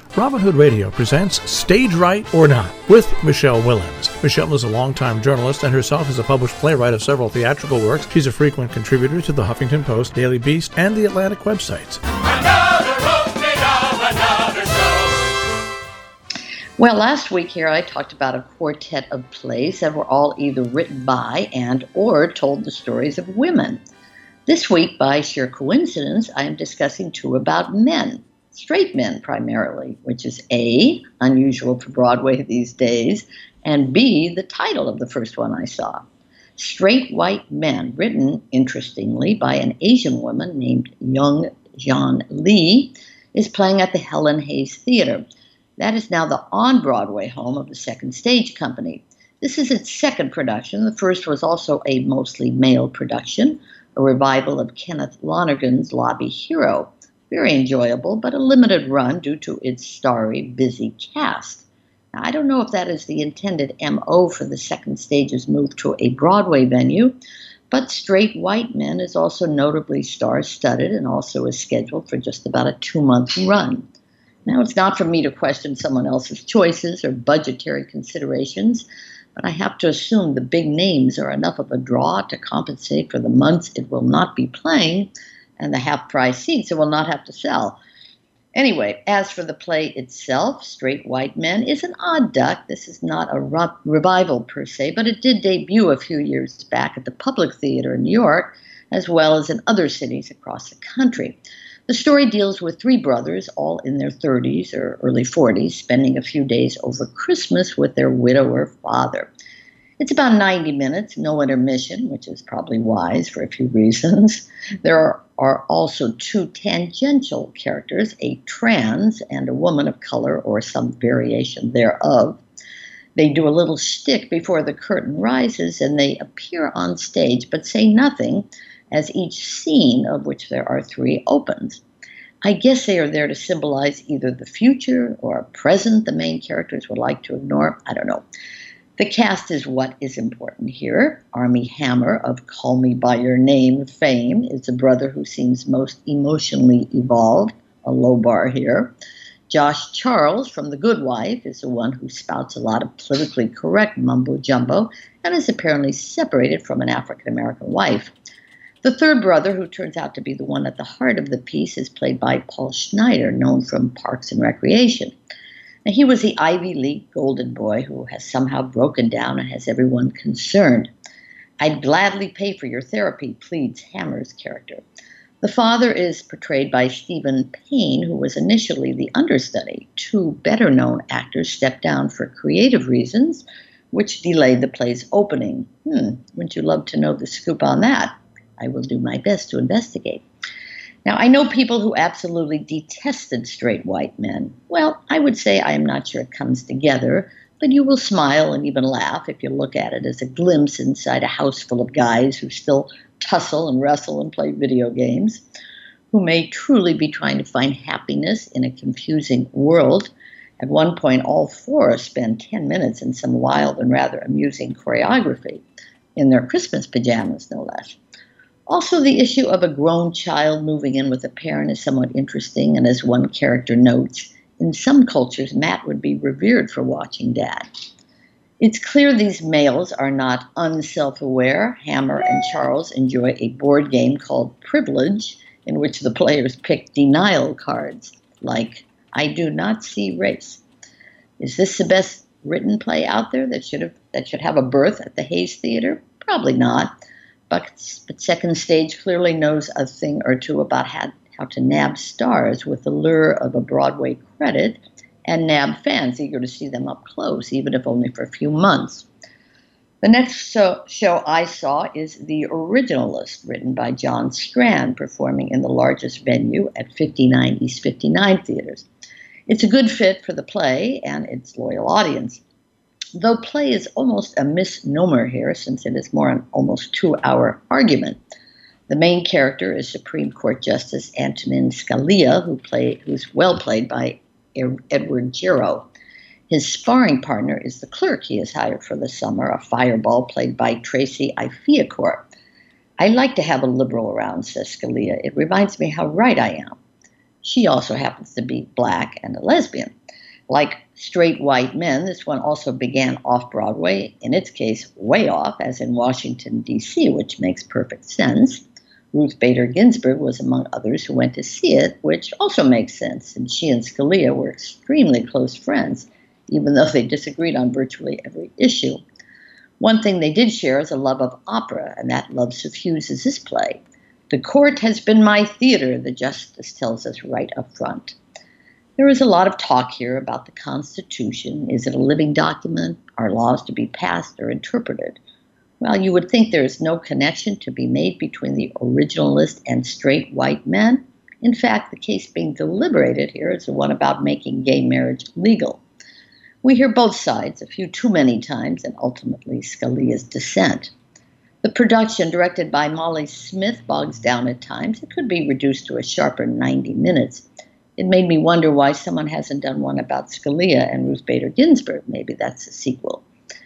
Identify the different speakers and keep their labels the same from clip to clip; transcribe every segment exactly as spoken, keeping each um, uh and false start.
Speaker 1: Robin Hood Radio presents Stage Right or Not with Michelle Willens. Michelle is a longtime journalist and herself is a published playwright of several theatrical works. She's a frequent contributor to the Huffington Post, Daily Beast, and the Atlantic websites.
Speaker 2: Another opening of another show.
Speaker 3: Well, last week here I talked about a quartet of plays that were all either written by and or told the stories of women. This week, by sheer coincidence, I am discussing two about men. Straight men primarily, which is A, unusual for Broadway these days, and B, the title of the first one I saw. Straight White Men, written, interestingly, by an Asian woman named Young Jeon Lee, is playing at the Helen Hayes Theater. That is now the on-Broadway home of the Second Stage Company. This is its second production. The first was also a mostly male production, a revival of Kenneth Lonergan's Lobby Hero. Very enjoyable, but a limited run due to its starry, busy cast. Now, I don't know if that is the intended M O for the Second Stage's move to a Broadway venue, but Straight White Men is also notably star-studded and also is scheduled for just about a two-month run. Now, it's not for me to question someone else's choices or budgetary considerations, but I have to assume the big names are enough of a draw to compensate for the months it will not be playing and the half-price seats it will not have to sell. Anyway, as for the play itself, Straight White Men is an odd duck. This is not a re- revival per se, but it did debut a few years back at the Public Theater in New York, as well as in other cities across the country. The story deals with three brothers, all in their thirties or early forties, spending a few days over Christmas with their widower father. It's about ninety minutes, no intermission, which is probably wise for a few reasons. There are, are also two tangential characters, a trans and a woman of color or some variation thereof. They do a little shtick before the curtain rises and they appear on stage but say nothing as each scene, of which there are three, opens. I guess they are there to symbolize either the future or a present the main characters would like to ignore. I don't know. The cast is what is important here. Armie Hammer of Call Me By Your Name fame is the brother who seems most emotionally evolved, a low bar here. Josh Charles from The Good Wife is the one who spouts a lot of politically correct mumbo-jumbo and is apparently separated from an African-American wife. The third brother, who turns out to be the one at the heart of the piece, is played by Paul Schneider, known from Parks and Recreation. Now, he was the Ivy League golden boy who has somehow broken down and has everyone concerned. I'd gladly pay for your therapy, pleads Hammer's character. The father is portrayed by Stephen Payne, who was initially the understudy. Two better-known actors stepped down for creative reasons, which delayed the play's opening. Hmm, wouldn't you love to know the scoop on that? I will do my best to investigate. Now, I know people who absolutely detested Straight White Men. Well, I would say I am not sure it comes together, but you will smile and even laugh if you look at it as a glimpse inside a house full of guys who still tussle and wrestle and play video games, who may truly be trying to find happiness in a confusing world. At one point, all four spend ten minutes in some wild and rather amusing choreography, in their Christmas pajamas, no less. Also, the issue of a grown child moving in with a parent is somewhat interesting, and as one character notes, in some cultures, Matt would be revered for watching Dad. It's clear these males are not unself-aware. Hammer and Charles enjoy a board game called Privilege, in which the players pick denial cards, like, I do not see race. Is this the best written play out there that should have that should have a berth at the Hayes Theater? Probably not. But, but Second Stage clearly knows a thing or two about how, how to nab stars with the lure of a Broadway credit and nab fans eager to see them up close, even if only for a few months. The next show, show I saw is The Originalist, written by John Strand, performing in the largest venue at fifty-nine East fifty-ninth Theaters. It's a good fit for the play and its loyal audience. Though play is almost a misnomer here, since it is more an almost two-hour argument. The main character is Supreme Court Justice Antonin Scalia, who play, who's well played by Edward Giro. His sparring partner is the clerk he has hired for the summer, a fireball played by Tracy Ifiacourt. I like to have a liberal around, says Scalia. It reminds me how right I am. She also happens to be black and a lesbian. Like Straight White Men, this one also began off-Broadway, in its case, way off, as in Washington, D C, which makes perfect sense. Ruth Bader Ginsburg was among others who went to see it, which also makes sense, and she and Scalia were extremely close friends, even though they disagreed on virtually every issue. One thing they did share is a love of opera, and that love suffuses this play. The court has been my theater, the justice tells us right up front. There is a lot of talk here about the Constitution. Is it a living document? Are laws to be passed or interpreted? Well, you would think there is no connection to be made between the originalist and Straight White Men. In fact, the case being deliberated here is the one about making gay marriage legal. We hear both sides a few too many times, and ultimately Scalia's dissent. The production, directed by Molly Smith, bogs down at times. It could be reduced to a sharper ninety minutes. It made me wonder why someone hasn't done one about Scalia and Ruth Bader Ginsburg. Maybe that's a sequel.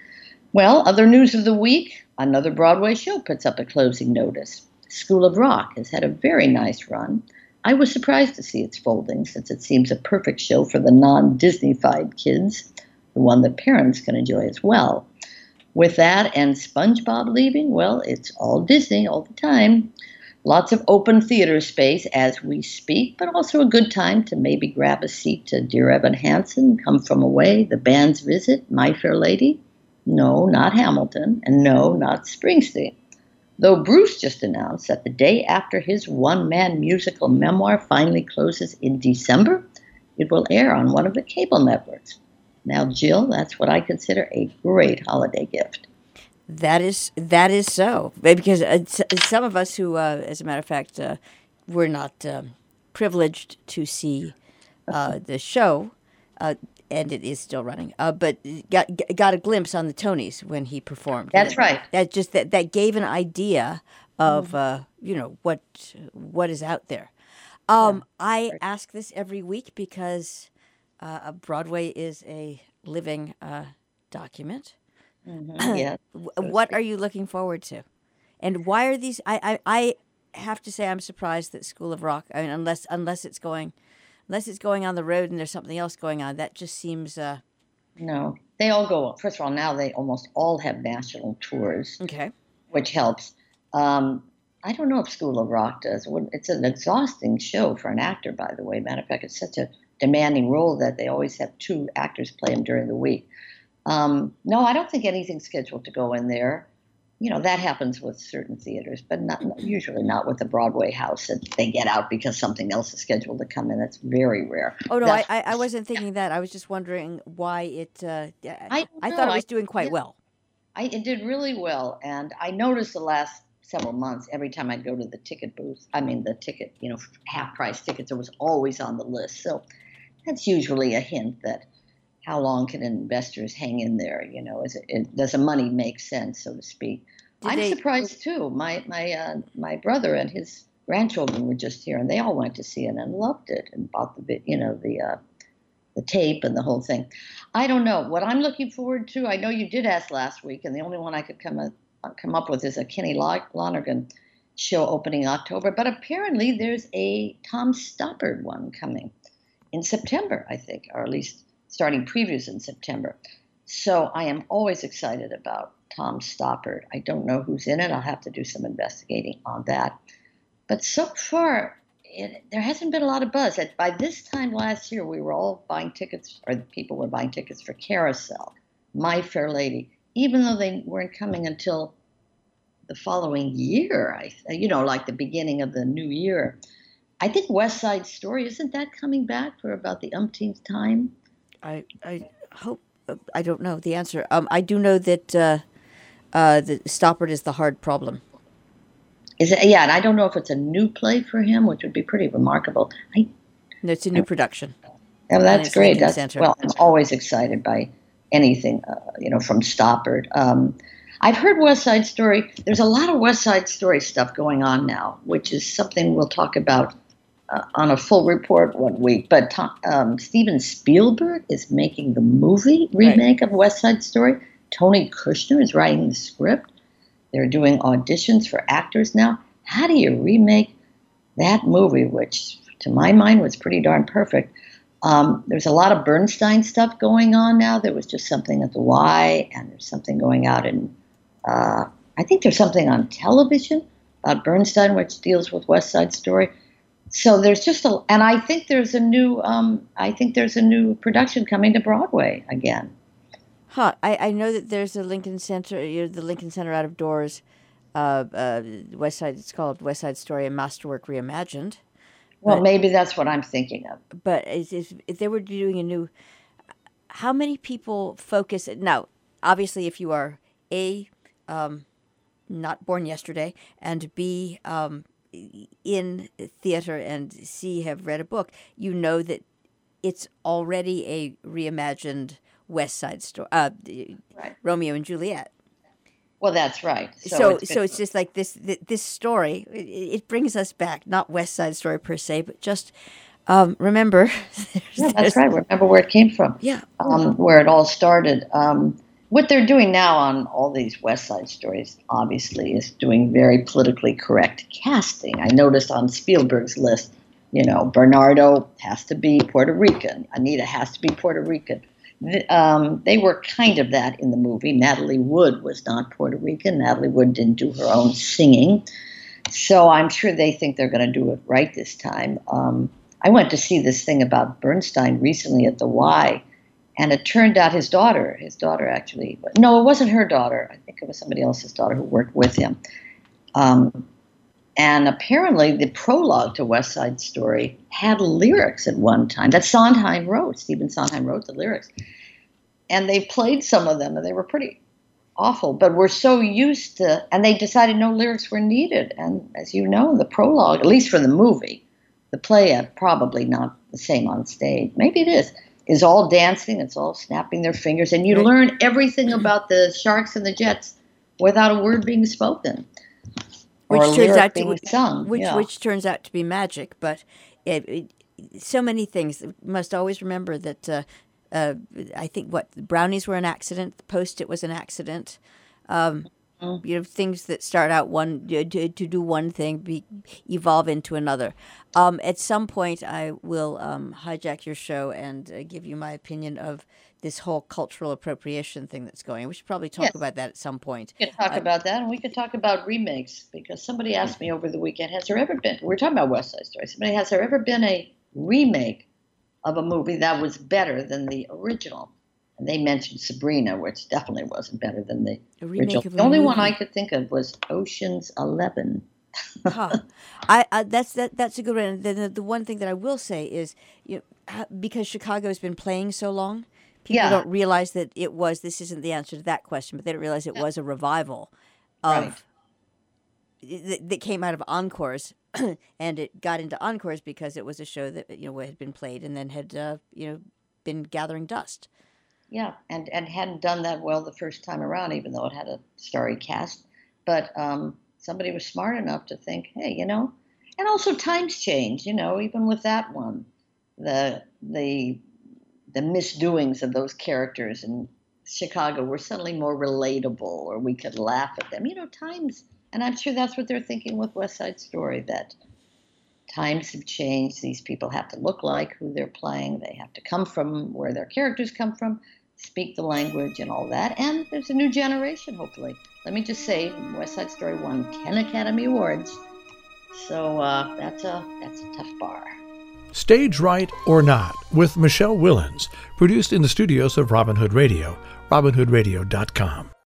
Speaker 3: Well, other news of the week, another Broadway show puts up a closing notice. School of Rock has had a very nice run. I was surprised to see its folding, since it seems a perfect show for the non-Disney-fied kids, the one that parents can enjoy as well. With that and SpongeBob leaving, well, it's all Disney all the time. Lots of open theater space as we speak, but also a good time to maybe grab a seat to Dear Evan Hansen, Come From Away, The Band's Visit, My Fair Lady. No, not Hamilton, and no, not Springsteen. Though Bruce just announced that the day after his one-man musical memoir finally closes in December, it will air on one of the cable networks. Now, Jill, that's what I consider a great holiday gift.
Speaker 4: That is that is so, because uh, some of us who, uh, as a matter of fact, uh, were not um, privileged to see uh, the show, uh, and it is still running, uh, but got got a glimpse on the Tonys when he performed.
Speaker 3: That's that, right.
Speaker 4: That just that, that gave an idea of uh, you know what what is out there. Um, yeah. I ask this every week because uh, Broadway is a living uh, document.
Speaker 3: Mm-hmm. Yeah.
Speaker 4: What are you looking forward to, and why are these? I, I I have to say I'm surprised that School of Rock. I mean, unless unless it's going, unless it's going on the road and there's something else going on, that just seems. Uh...
Speaker 3: No, they all go. First of all, now they almost all have national tours.
Speaker 4: Okay.
Speaker 3: Which helps. Um, I don't know if School of Rock does. It's an exhausting show for an actor, by the way. Matter of fact, it's such a demanding role that they always have two actors play them during the week. Um, no, I don't think anything's scheduled to go in there. You know, that happens with certain theaters, but not usually not with the Broadway house that they get out because something else is scheduled to come in. That's very rare.
Speaker 4: Oh, no, I, I wasn't thinking that. I was just wondering why it, uh, I, I thought it was doing quite
Speaker 3: I,
Speaker 4: well.
Speaker 3: I, it did really well. And I noticed the last several months, every time I'd go to the ticket booth, I mean, the ticket, you know, half price tickets, it was always on the list. So that's usually a hint that how long can investors hang in there? You know, is it, it, does the money make sense, so to speak? Did I'm they, surprised too. My my uh, my brother and his grandchildren were just here, and they all went to see it and loved it and bought the bit, you know, the uh, the tape and the whole thing. I don't know what I'm looking forward to. I know you did ask last week, and the only one I could come up, come up with is a Kenny Lonergan show opening October. But apparently, there's a Tom Stoppard one coming in September, I think, or at least starting previews in September. So I am always excited about Tom Stoppard. I don't know who's in it. I'll have to do some investigating on that. But so far, it, there hasn't been a lot of buzz. By this time last year, we were all buying tickets, or people were buying tickets for Carousel, My Fair Lady, even though they weren't coming until the following year, I, you know, like the beginning of the new year. I think West Side Story, isn't that coming back for about the umpteenth time?
Speaker 4: I I hope, I don't know the answer. Um, I do know that uh, uh, the Stoppard is the hard problem.
Speaker 3: Is it? Yeah, and I don't know if it's a new play for him, which would be pretty remarkable. I,
Speaker 4: no, it's a new I, production.
Speaker 3: Oh, that's great. That's, well, I'm always excited by anything, uh, you know, from Stoppard. Um, I've heard West Side Story. There's a lot of West Side Story stuff going on now, which is something we'll talk about Uh, on a full report one week, but um, Steven Spielberg is making the movie remake right. of West Side Story. Tony Kushner is writing the script. They're doing auditions for actors now. How do you remake that movie, which to my mind, was pretty darn perfect. Um, there's a lot of Bernstein stuff going on now. There was just something at the Y, and there's something going out in, uh, I think there's something on television about Bernstein, which deals with West Side Story. So there's just a, and I think there's a new, um, I think there's a new production coming to Broadway again.
Speaker 4: Huh. I, I know that there's a Lincoln Center, you know, the Lincoln Center Out of Doors, uh, uh, West Side, it's called West Side Story and Masterwork Reimagined.
Speaker 3: Well,
Speaker 4: But-
Speaker 3: maybe that's what I'm thinking of.
Speaker 4: But if, if, if they were doing a new, how many people focus? Now, obviously, if you are A, um, not born yesterday, and B, um, in theater, and C, have read a book, you know that it's already a reimagined West Side Story, uh,
Speaker 3: Right.
Speaker 4: Romeo and Juliet.
Speaker 3: Well, that's right.
Speaker 4: So, so
Speaker 3: it's
Speaker 4: it's,
Speaker 3: been-
Speaker 4: just like this. Th- this story. It, it brings us back, not West Side Story per se, but just um, remember. there's-
Speaker 3: yeah,
Speaker 4: there's-
Speaker 3: that's right. Remember where it came from.
Speaker 4: Yeah.
Speaker 3: Um, where it all started. Um, what they're doing now on all these West Side Stories, obviously, is doing very politically correct casting. I noticed on Spielberg's list, you know, Bernardo has to be Puerto Rican. Anita has to be Puerto Rican. The- Um, they were kind of that in the movie. Natalie Wood was not Puerto Rican. Natalie Wood didn't do her own singing. So I'm sure they think they're going to do it right this time. Um, I went to see this thing about Bernstein recently at the Y, and it turned out his daughter, his daughter actually, no, it wasn't her daughter. I think it was somebody else's daughter who worked with him. Um, and apparently the prologue to West Side Story had lyrics at one time that Sondheim wrote. Stephen Sondheim wrote the lyrics. And they played some of them, and they were pretty awful. But we're so used to, and they decided no lyrics were needed. And as you know, the prologue, at least for the movie, the play, uh, probably not the same on stage. Maybe it is. Is all dancing. It's all snapping their fingers. And you
Speaker 4: Right.
Speaker 3: learn everything about the Sharks and the Jets without a word being spoken.
Speaker 4: Which
Speaker 3: or a
Speaker 4: turns
Speaker 3: lyric
Speaker 4: out to
Speaker 3: being sung.
Speaker 4: which
Speaker 3: yeah.
Speaker 4: which turns out to be magic. But it, it, so many things. You must always remember that. Uh, uh, I think what the brownies were an accident. The Post-it was an accident. Um,
Speaker 3: Mm.
Speaker 4: You know, things that start out one to, to do one thing be, evolve into another. Um, at some point, I will um, hijack your show and uh, give you my opinion of this whole cultural appropriation thing that's going. We should probably talk
Speaker 3: Yes.
Speaker 4: about that at some point.
Speaker 3: We could talk
Speaker 4: Uh,
Speaker 3: about that, and we could talk about remakes, because somebody asked me over the weekend, has there ever been, we're talking about West Side Story, somebody, has there ever been a remake of a movie that was better than the original? And they mentioned Sabrina, which definitely wasn't better than the
Speaker 4: A remake
Speaker 3: original.
Speaker 4: of a
Speaker 3: The only one
Speaker 4: movie.
Speaker 3: I could think of was Ocean's Eleven.
Speaker 4: Huh. I, I that's that that's a good one. The, the, the one thing that I will say is, you know, ha- because Chicago has been playing so long, people
Speaker 3: Yeah.
Speaker 4: don't realize that it was. This isn't the answer to that question, but they don't realize it was a revival of
Speaker 3: Right.
Speaker 4: that, that came out of encores, and it got into encores because it was a show that you know had been played and then had uh, you know been gathering dust.
Speaker 3: Yeah, and, and hadn't done that well the first time around, even though it had a starry cast. But um, somebody was smart enough to think, hey, you know, and also times change, you know, even with that one, the the the misdoings of those characters in Chicago were suddenly more relatable, or we could laugh at them. You know, times, and I'm sure that's what they're thinking with West Side Story, that times have changed. These people have to look like who they're playing. They have to come from where their characters come from, speak the language and all that. And there's a new generation, hopefully. Let me just say, West Side Story won ten Academy Awards. So uh, that's a that's a tough bar.
Speaker 1: Stage Right or Not with Michelle Willens, produced in the studios of Robin Hood Radio, robin hood radio dot com.